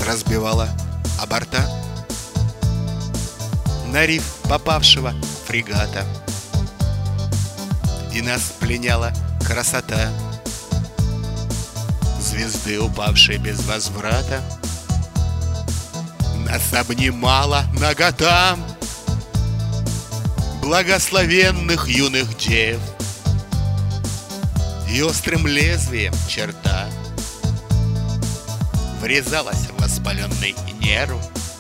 разбивала о борта на риф попавшего фрегата, и нас пленяла красота звезды, упавшей без возврата. Нас обнимала нагота благословенных юных дев, и острым лезвием черта врезалась в воспаленный нерв.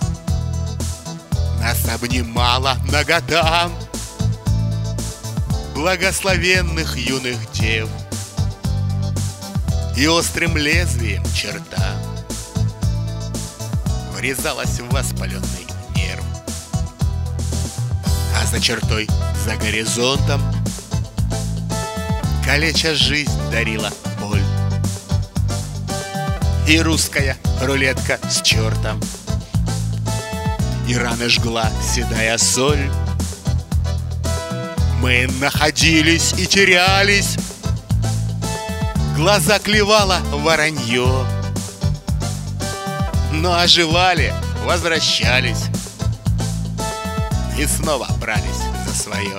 Нас обнимала нагота благословенных юных дев, и острым лезвием черта врезалась в воспаленный нерв. А за чертой, за горизонтом, калеча жизнь дарила боль, и русская рулетка с чертом, и раны жгла седая соль. Мы находились и терялись, глаза клевало воронье, но оживали, возвращались и снова брались за свое.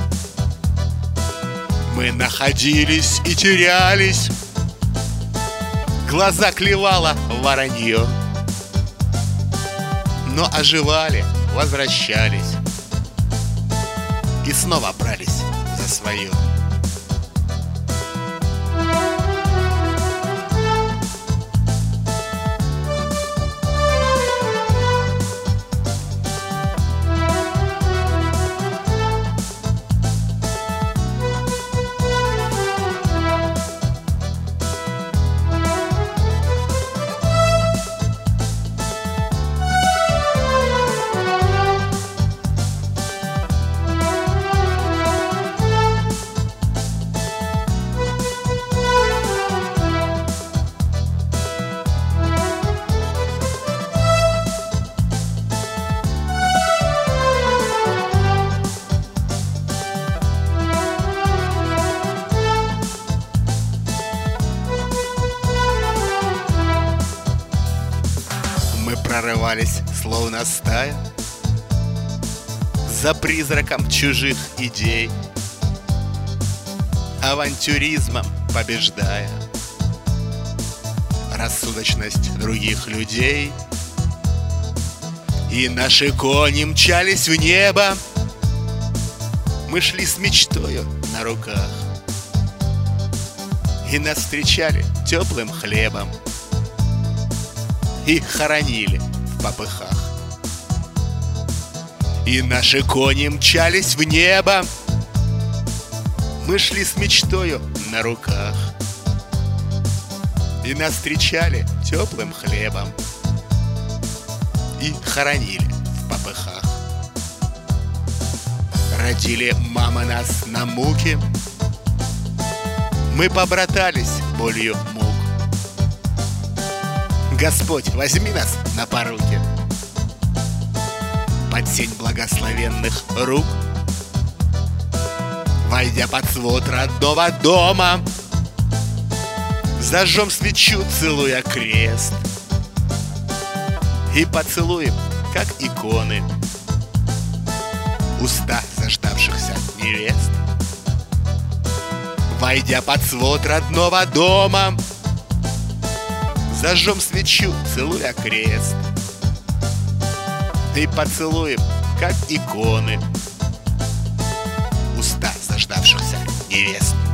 Мы находились и терялись, глаза клевало воронье, но оживали, возвращались и снова брались за свое. Мы прорывались, словно стая, за призраком чужих идей, авантюризмом побеждая рассудочность других людей. И наши кони мчались в небо, мы шли с мечтою на руках, и нас встречали теплым хлебом и хоронили в попыхах. И наши кони мчались в небо, мы шли с мечтою на руках, и нас встречали теплым хлебом и хоронили в попыхах. Родили мамы нас на муки, мы побратались болью мук. Господь, возьми нас на поруки под сень благословенных рук. Войдя под свод родного дома, зажжем свечу, целуя крест, и поцелуем, как иконы, уста заждавшихся невест. Войдя под свод родного дома, зажжем свечу, целуя крест, и поцелуем, как иконы, уста заждавшихся невест.